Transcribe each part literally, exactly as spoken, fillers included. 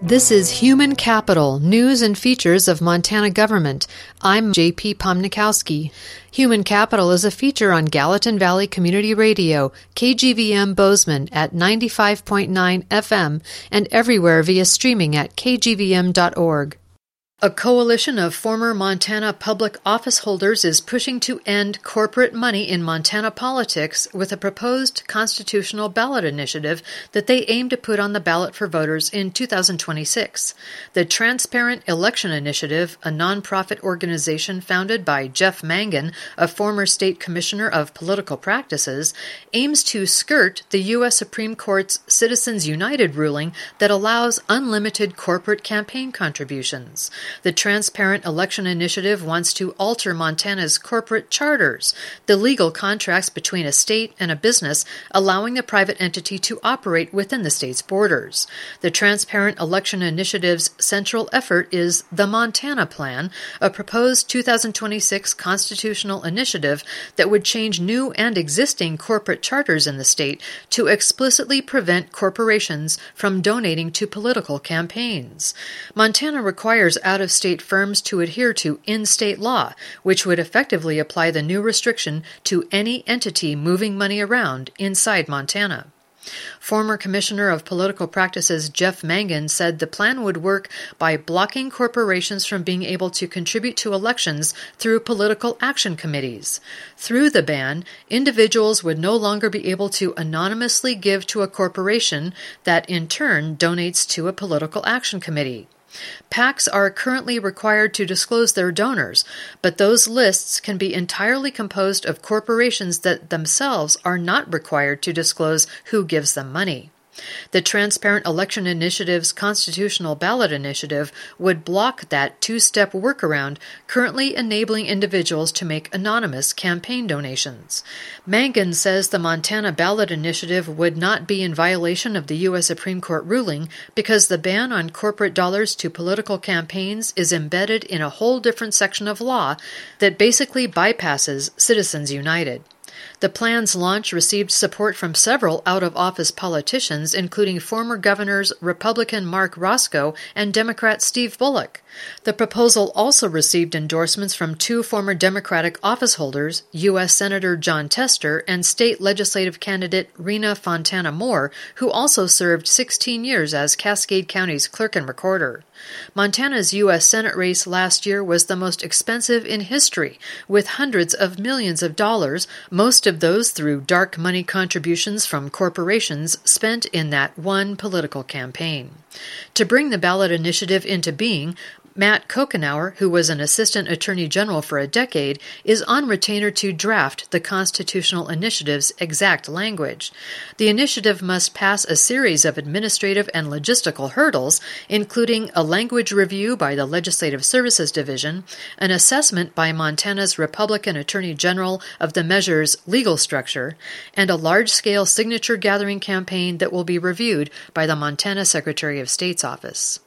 This is Human Capital, News and Features of Montana Government. I'm J P Pomnikowski. Human Capital is a feature on Gallatin Valley Community Radio, K G V M Bozeman at ninety-five point nine F M, and everywhere via streaming at k g v m dot org. A coalition of former Montana public office holders is pushing to end corporate money in Montana politics with a proposed constitutional ballot initiative that they aim to put on the ballot for voters in two thousand twenty-six. The Transparent Election Initiative, a nonprofit organization founded by Jeff Mangan, a former state commissioner of political practices, aims to skirt the U S Supreme Court's Citizens United ruling that allows unlimited corporate campaign contributions. The Transparent Election Initiative wants to alter Montana's corporate charters, the legal contracts between a state and a business, allowing the private entity to operate within the state's borders. The Transparent Election Initiative's central effort is the Montana Plan, a proposed two thousand twenty-six constitutional initiative that would change new and existing corporate charters in the state to explicitly prevent corporations from donating to political campaigns. Montana requires out out-of-state firms to adhere to in-state law, which would effectively apply the new restriction to any entity moving money around inside Montana. Former Commissioner of Political Practices Jeff Mangan said the plan would work by blocking corporations from being able to contribute to elections through political action committees. Through the ban, individuals would no longer be able to anonymously give to a corporation that in turn donates to a political action committee. PACs are currently required to disclose their donors, but those lists can be entirely composed of corporations that themselves are not required to disclose who gives them money. The Transparent Election Initiative's constitutional ballot initiative would block that two-step workaround currently enabling individuals to make anonymous campaign donations. Mangan says the Montana ballot initiative would not be in violation of the U S Supreme Court ruling because the ban on corporate dollars to political campaigns is embedded in a whole different section of law that basically bypasses Citizens United. The plan's launch received support from several out-of-office politicians, including former governors Republican Mark Roscoe and Democrat Steve Bullock. The proposal also received endorsements from two former Democratic office holders, U S Senator Jon Tester and state legislative candidate Rena Fontana Moore, who also served sixteen years as Cascade County's clerk and recorder. Montana's U S Senate race last year was the most expensive in history, with hundreds of millions of dollars, most of those through dark money contributions from corporations spent in that one political campaign. To bring the ballot initiative into being, Matt Kokenauer, who was an assistant attorney general for a decade, is on retainer to draft the constitutional initiative's exact language. The initiative must pass a series of administrative and logistical hurdles, including a language review by the Legislative Services Division, an assessment by Montana's Republican Attorney General of the measure's legal structure, and a large-scale signature-gathering campaign that will be reviewed by the Montana Secretary of State's office.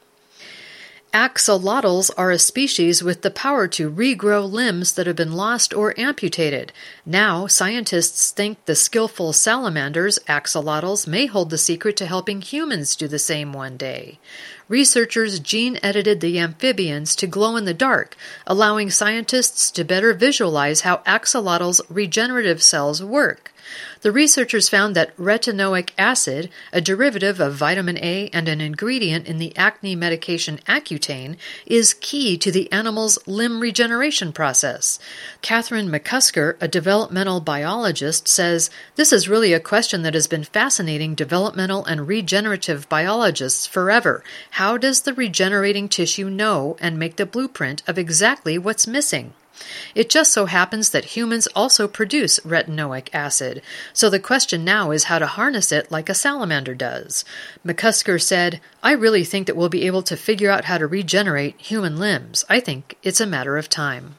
Axolotls are a species with the power to regrow limbs that have been lost or amputated. Now, scientists think the skillful salamanders, axolotls, may hold the secret to helping humans do the same one day. Researchers gene-edited the amphibians to glow in the dark, allowing scientists to better visualize how axolotls' regenerative cells work. The researchers found that retinoic acid, a derivative of vitamin A and an ingredient in the acne medication Accutane, is key to the animal's limb regeneration process. Catherine McCusker, a developmental biologist, says, "This is really a question that has been fascinating developmental and regenerative biologists forever. How does the regenerating tissue know and make the blueprint of exactly what's missing?" It just so happens that humans also produce retinoic acid, so the question now is how to harness it like a salamander does. McCusker said, "I really think that we'll be able to figure out how to regenerate human limbs. I think it's a matter of time."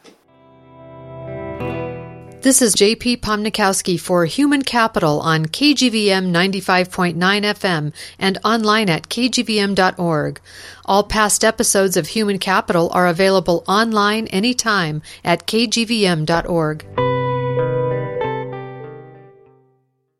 This is J P Pomnikowski for Human Capital on K G V M ninety-five point nine F M and online at k g v m dot org. All past episodes of Human Capital are available online anytime at k g v m dot org.